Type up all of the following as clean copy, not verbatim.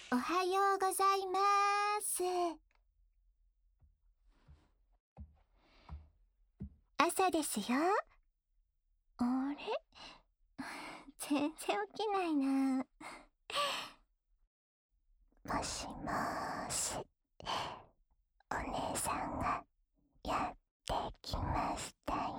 おはようございます。朝ですよ。あれ全然起きないな。もしもーし、お姉さんがやってきましたよ。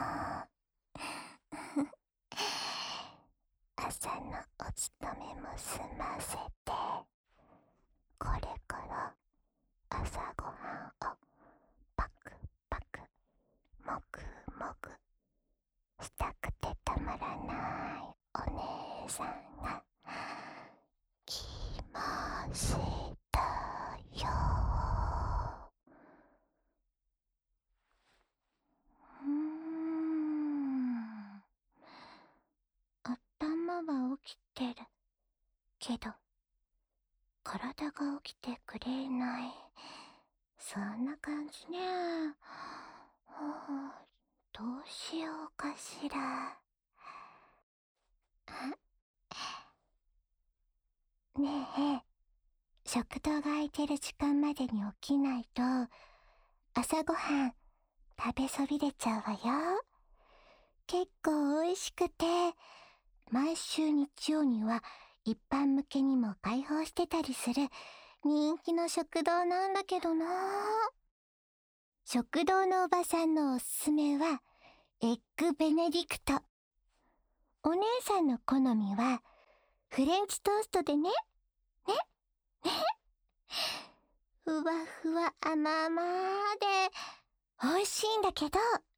朝のお勤めも済ませて、これから朝ごはんをパクパクもぐもぐしたくてたまらないお姉さんが来ましたよ。頭は起きてるけど体が起きてくれない、そんな感じね。どうしようかしら。ねえ、食堂が空いてる時間までに起きないと朝ごはん食べそびれちゃうわよ。結構美味しくて、毎週日曜には一般向けにも開放してたりする人気の食堂なんだけどな。食堂のおばさんのおすすめはエッグベネディクト。お姉さんの好みはフレンチトーストでね。ねねふわふわ甘々で美味しいんだけど。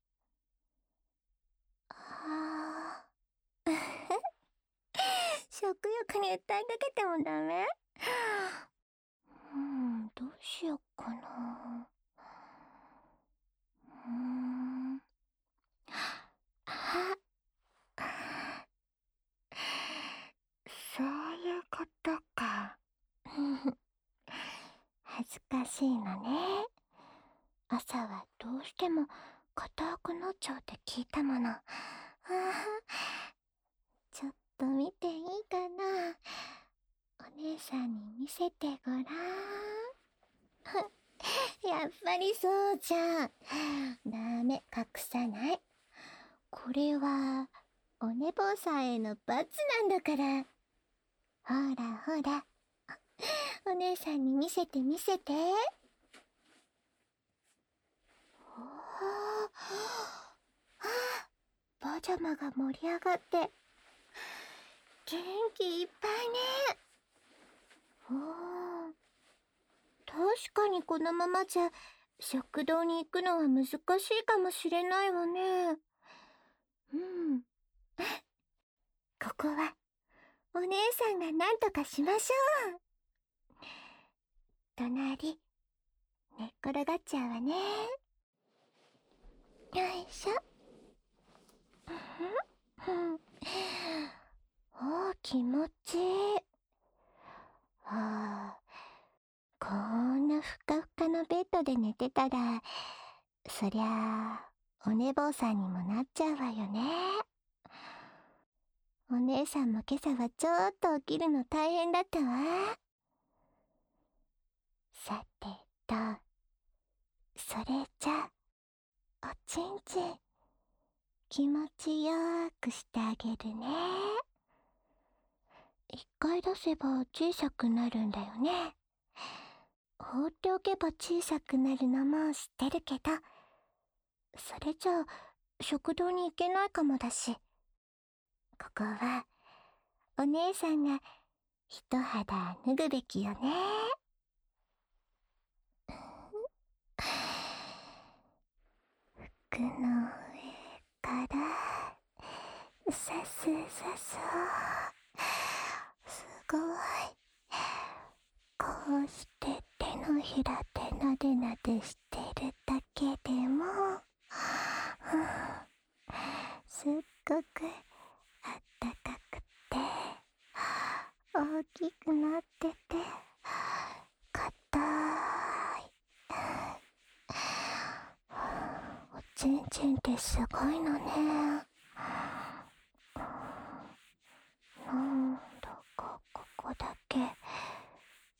食欲に訴えかけてもダメ？どうしよっかな。あ、そういうことか。恥ずかしいのね。朝はどうしても硬くなっちゃうって聞いたもの。ちょっと見ていいかな。お姉さんに見せてごらん。やっぱりそうじゃん。ダメ、隠さない。これはお寝坊さんへの罰なんだから。ほらほら、お姉さんに見せて見せて。おー、パジャマが盛り上がって元気いっぱいね。確かにこのままじゃ食堂に行くのは難しいかもしれないわね。ここはお姉さんが何とかしましょう。隣寝っ転がっちゃうわね。よいしょ。気持ちいい。こんなふかふかのベッドで寝てたら、そりゃあお寝坊さんにもなっちゃうわよね。お姉さんも今朝はちょっと起きるの大変だったわ。さてと、それじゃおちんちん気持ちよーくしてあげるね。一回出せば小さくなるんだよね。放っておけば小さくなるのも知ってるけど、それじゃあ食堂に行けないかもだし、ここはお姉さんが一肌脱ぐべきよね。服の上からさすさす。すごい。こうして手のひらでなでなでしてるだけでも、すっごくあったかくて大きくなってて硬い。おちんちんってすごいのね。なんだかここだけ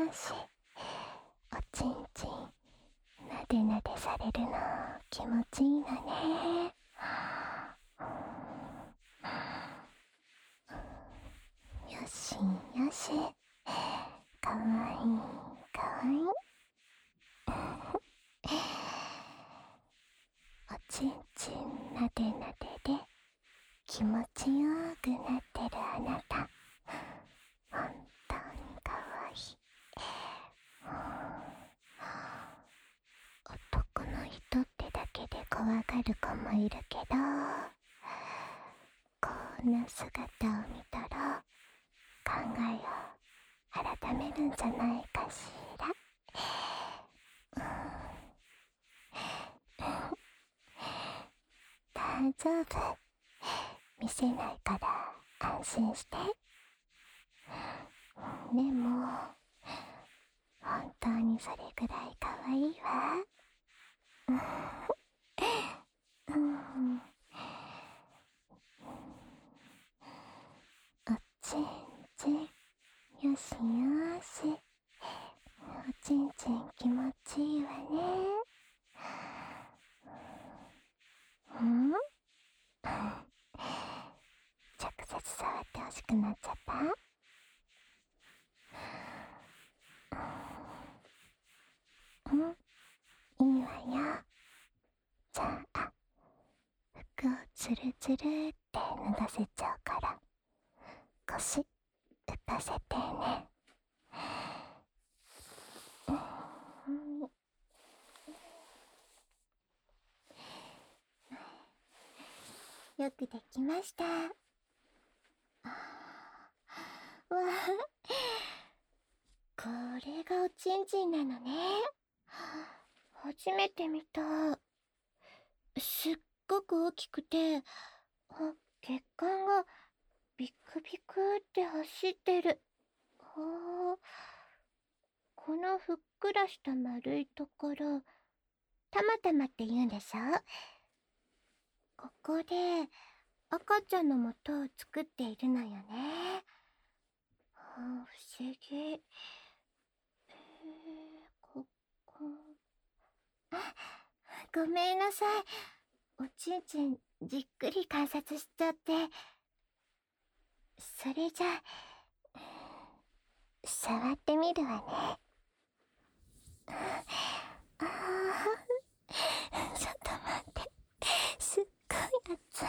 し。おちんちんなでなでされるの気持ちいいのね。よしよし、かわいいかわいい。おちんちんなでなでで気持ちよくなってるあなた、本当にかわいい。男の人ってだけで怖がる子もいるけど、こんな姿を見たら考えを改めるんじゃないかしら。大丈夫、見せないから安心して。でも本当にそれくらい可愛いわ。うん、おちんちん、よしよし、おちんちん気持ちいいわね。直接触ってほしくなっちゃった？いいわよ。じゃあ服をつるつるって脱がせちゃうから腰浮かせてね。よくできました。わあ、これがおちんちんなのね。初めて見た。すっごく大きくて、血管がビクビクって走ってる。このふっくらした丸いところ、たまたまって言うんでしょ？ここで赤ちゃんの素を作っているのよね。不思議。ここ。ごめんなさい。おちんちんじっくり観察しちゃって。それじゃ触ってみるわね。ちょっと待って、すっごい熱い。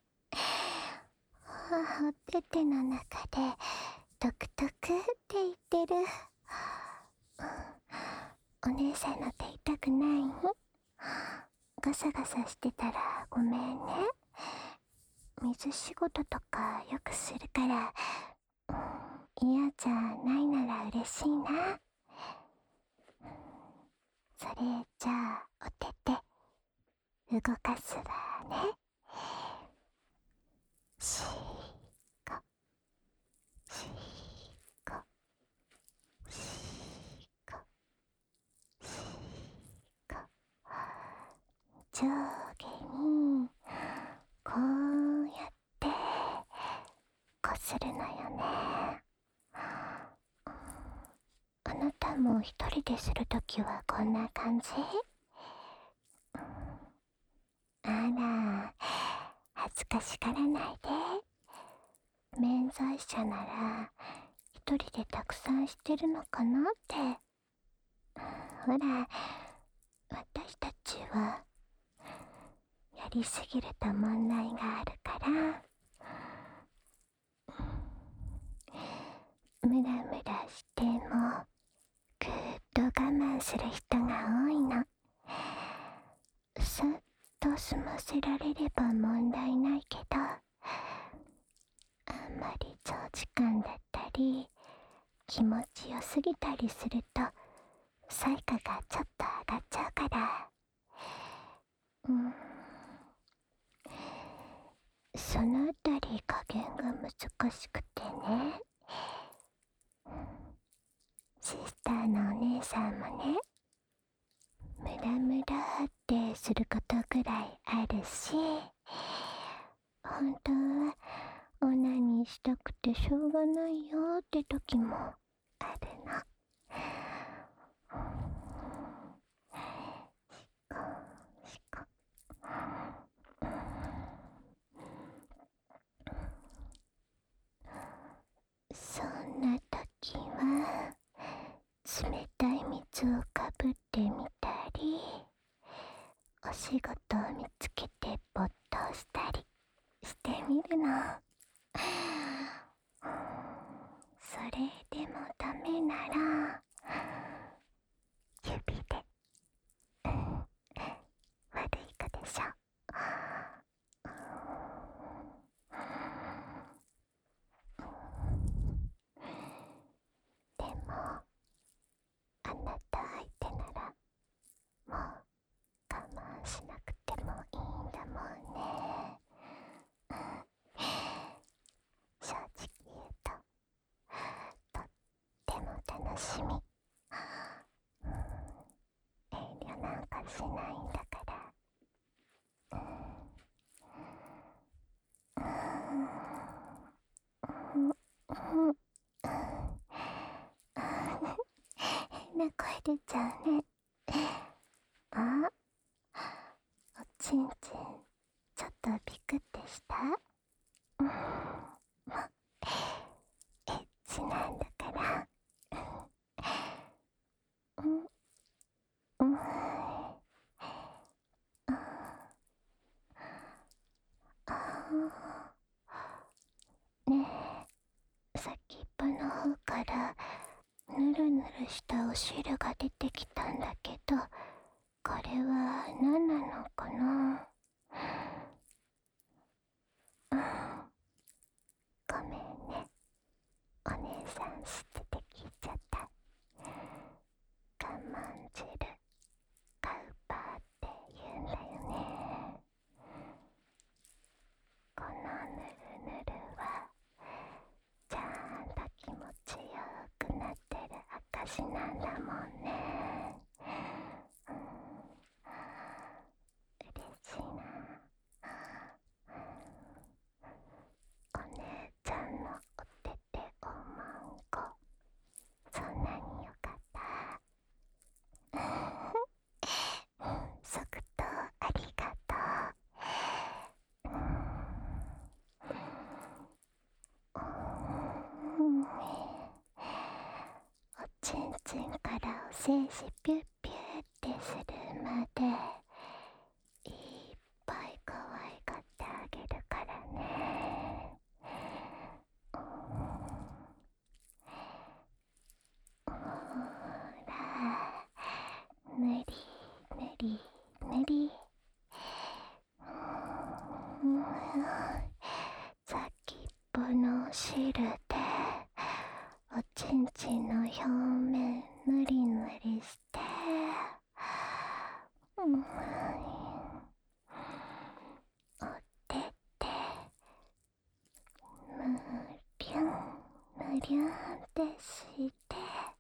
おてての中でトクトクって言ってる。お姉さんの手痛くない？ガサガサしてたらごめんね。水仕事とかよくするから、嫌じゃないなら嬉しいな。それじゃあおてて動かすわね。しーこしーこしーこしーこ、上下にこうやってこするのよね。あなたも一人でするときはこんな感じ？あら、恥ずかしがらないで。免罪者なら一人でたくさんしてるのかなって。ほら、私たちはやりすぎると問題があるから、ムラムラしてもぐーっと我慢する人が多いの。さっと済ませられれば問題ないけど、あんまり長時間だったり気持ちよすぎたりすると彩花がちょっと上がっちゃうから。そのあたり加減が難しくてね。シスターのお姉さんもね、ムラムラってすることぐらいあるし、本当はオナニーしたくてしょうがないよって時もあるの。 しこそんな時は冷たい水をかぶってみたり、お仕事を見つけて没頭したりしてみるの。それでもダメなら指で悪い子でしょ。でもあなた相手ならもう我慢しなくてもいいんだもんね。正直言うととっても楽しみ。遠慮なんかしないんだから。変な声出ちゃうね。あ、おちんちんちょっとビクってした？もうエッチなんだから。ねえ、先っぽの方からぬるぬるしたお汁が出てきたんだけど、これは何なのかな？ごめんね、お姉さん知ってて聞いちゃった。我慢汁カウパーって言うんだよね。このぬるぬるはちゃんと気持ちよくなってる証なんだもんね。嬉しいな。お姉ちゃんのお手手おまんこ、そんなによかった。即答ありがとう。おちんちんからお精子ピュッピュってするまでいっぱい可愛がってあげるからね。ほら、ぬりぬりぬり。先っぽの汁でおちんちんの表面ぬりぬりして、お手でぬりゅんぬりゅんってして、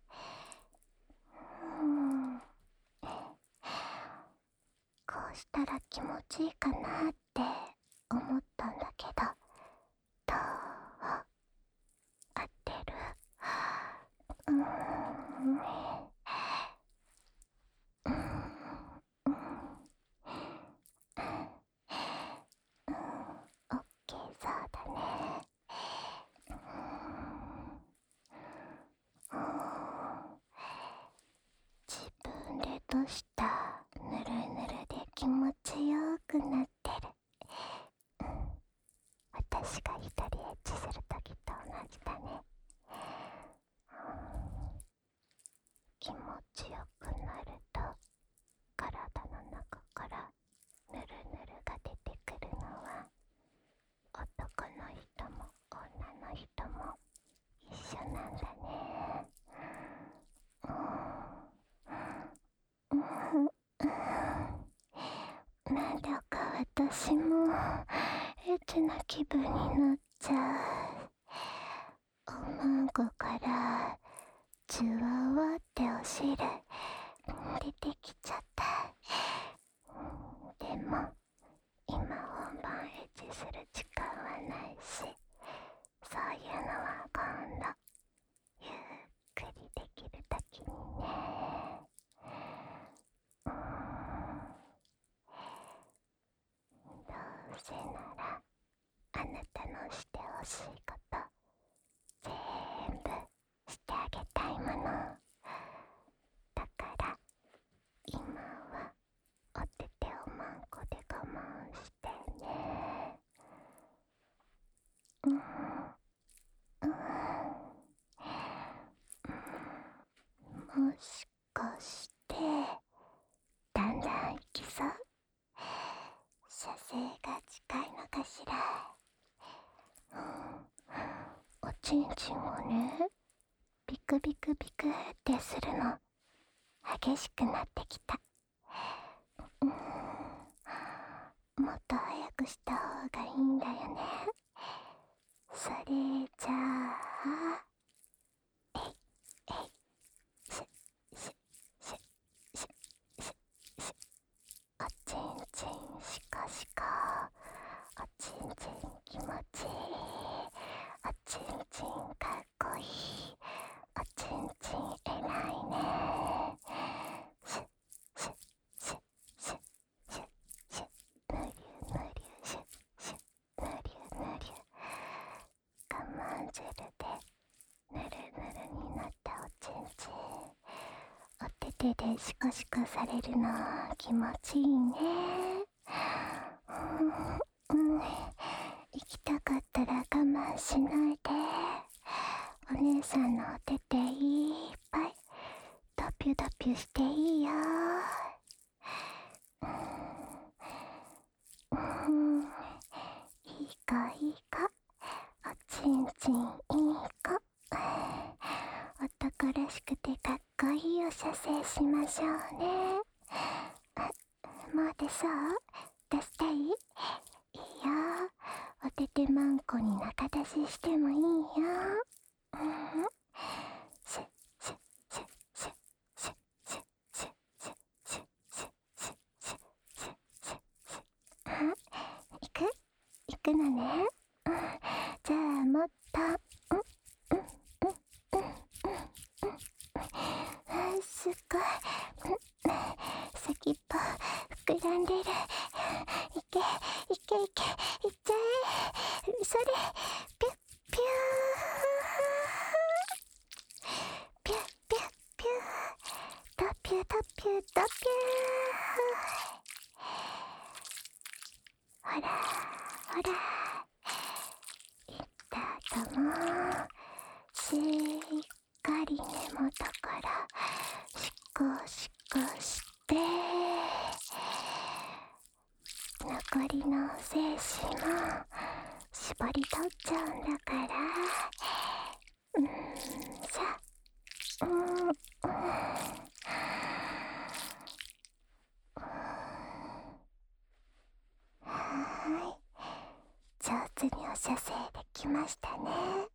こうしたら気持ちいいかなって思ったんだけど、どう？合ってる？オッケーそうだね。自分で出したぬるぬるで気持ちよくなってる。私が一人エッチするときと同じだね。気持ちよくなると体の中からぬるぬるが出てくるのは男の人も女の人も一緒なんだね。なんだか私もエッチな気分になっちゃう。おまんこからジュワワってお汁出てきちゃった。でも今本番エッチする時間はないし、そういうのは今度ゆっくりできるときに欲しいこと全部してあげたいもの。だから今はおててをまんこで我慢してね。もしかしてだんだん行きそう。射精が近いのかしら。おちんちんをね、ビクビクビクってするの激しくなってきた。もっと早くした方がいいんだよね。それじゃあ、えいえい、しししししし、おちんちんしかしか、おちんちん気持ちいい、おちんちんかっこいい、おちんちんえらいね。しししししし、ぬりゅぬりゅ、しし、ぬりゅぬりゅ、我慢汁でぬるぬるになったおちんちん、おててでシコシコされるの気持ちいいね。行きたかったら我慢しないで。お姉さんのおてていっぱいドピュドピュしていいよ。いい子いい子、おちんちんいい子。男らしくてかっこいいお射精しましょうね。もう出そう？出したい？いいよ。おててまんこに中出ししてもいいよ。しししししししししし行くのね。じゃあもっとすっごい先っぽ膨らんでる。いけいけいけ、いっちゃえ。それピュッピューピュッピュッピュー、ドピュドピュドピュー。ほらほら、いったとも。しっかり根元からシコシコして残りの精子も絞り取っちゃうんだから。さはーい、上手にお射精できましたね。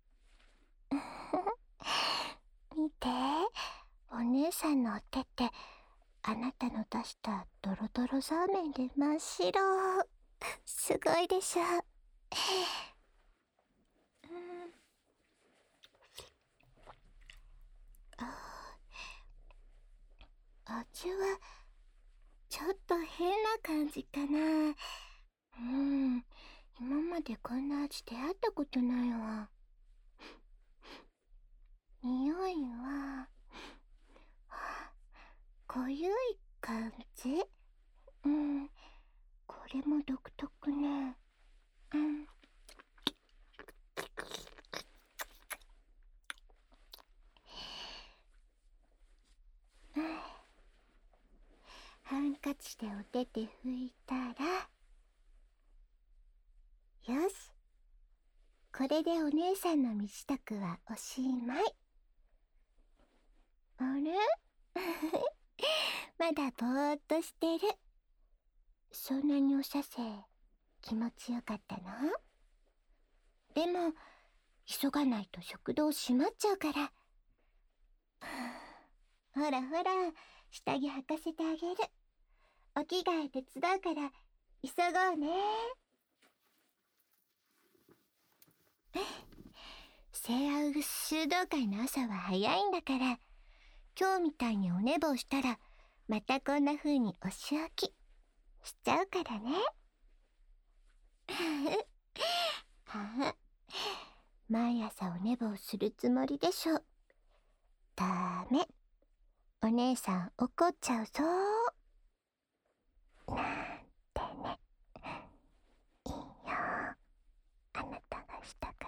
見て、お姉さんのお手ってあなたの出したドロドロザーメンで真っ白。すごいでしょ。味はちょっと変な感じかな。今までこんな味出会ったことないわ。匂いは濃ゆい感じ。これも独特ね。ハンカチでお手て拭いたら、よし、これでお姉さんの身支度はおしまい。あれまだぼーっとしてる。そんなにお射精気持ちよかったの？でも急がないと食堂閉まっちゃうから。ほらほら、下着履かせてあげる。お着替え手伝うから急ごうね。セアウグ修道会の朝は早いんだから、今日みたいにお寝坊したらまたこんな風にお仕置きしちゃうからね。 毎朝お寝坊するつもりでしょ。ダメ。お姉さん怒っちゃうぞ。なんてね。いいよ。あなたがしたか